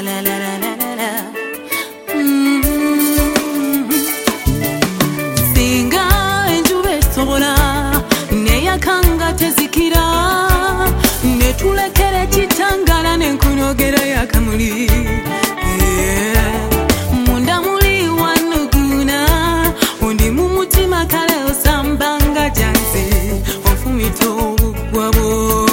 Singa enjuba esobola neyakanga tezikira netulekere kitangala nenkunogera yakamuli munda muli wanuguna undi mu mutima kale osambanga janze ofumita obugwabo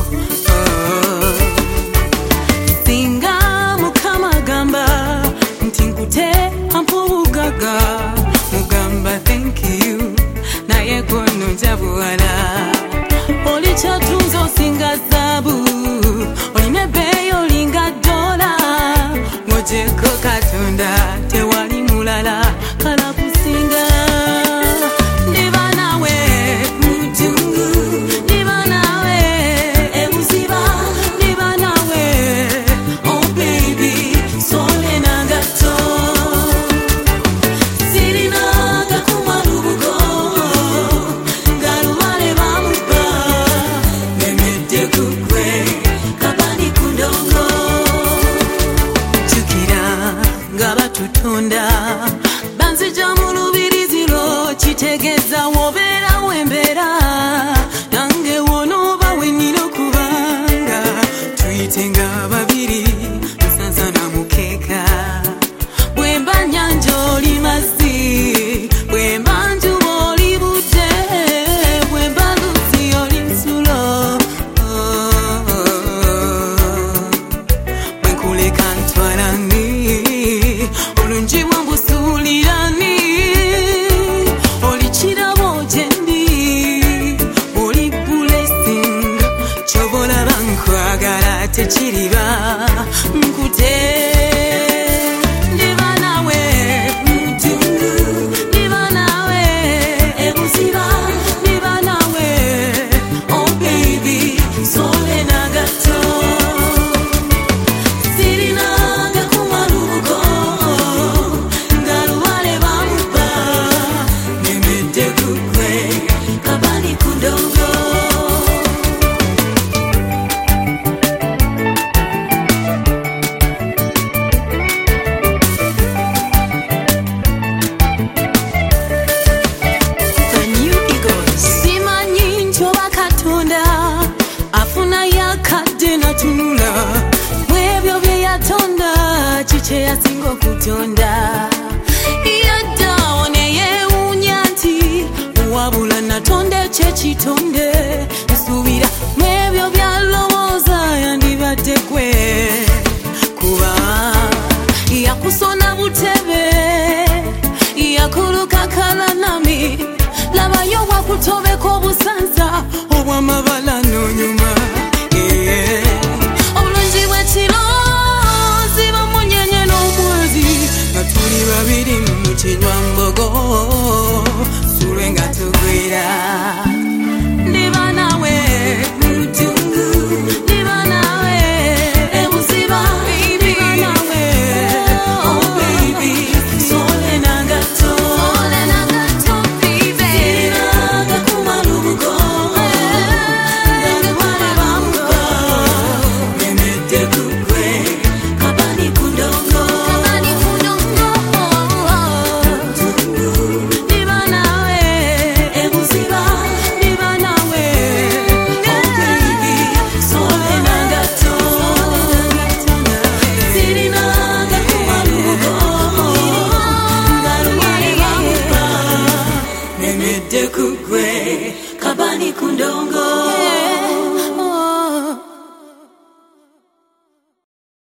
singa mukama gamba nti nkute ampubugaga mugamba thank you naye kono njabuwala oli kyatunze osinga zaabu olina ebbeeyi olinga dola ng'ogyeko katonda tewali mulala kala kusinga ndiba nawe mutungu ndiba nawe ebuziba ndiba nawe oh baby sole nangato sirinaga kumalubugo ngalumale bamuba nemedde kukwe kabani kundongo jukira nga batutonda banzija mu lubirizi lwo kitegeeza wobeera wembeera nange wonooba wennyina okubanga tuyite nga babiri nsansana mukeeka bwe mba nnyanja oli mazzi bwe mba njuba oli budde bwe mba luzzi oli nsulo bwe nkuleka ntwalani olungi bwe mbusuulirani oli kirabo gye ndi oli blessing kyobolaba nkwagala tekiriba nkute ndiba nawe mutungu ndiba nawe ebuziba ndiba nawe oh baby sole nagato sirinaga kumalubugo ngalubale bamuba nemedde kukwe kabani kundongo The New Eagles. Simanyi njoba katonda afuna yakadde natunula mwebyo bye yatonda kikye yasinga okutonda yaddawo neyewuunya nti wabula natonda ekyekitonde nsuubira mwebyo byalowooza yandibadde gwe kuba yakusona butebe yakuluka kalanami labayo wakutobeka obusanza obw'amabala n'onyuma obulungi bw'ekiro ziba munyenye n'omwezi nga tuli babiri mu kinywambogo sulwe nga tugwira ndiba nawe mutungu ndiba nawe ebuziba ndiba nawe oh baby sole nangato baby sirinaga kumalubugo ngalubale bamuba nemedde kukwe kabani kundongo ndiba nawe ebuziba ndiba nawe oh baby sole nangato sirinaga kumalubugo ngalubale bamuba nemedde kukwe kabani kundongo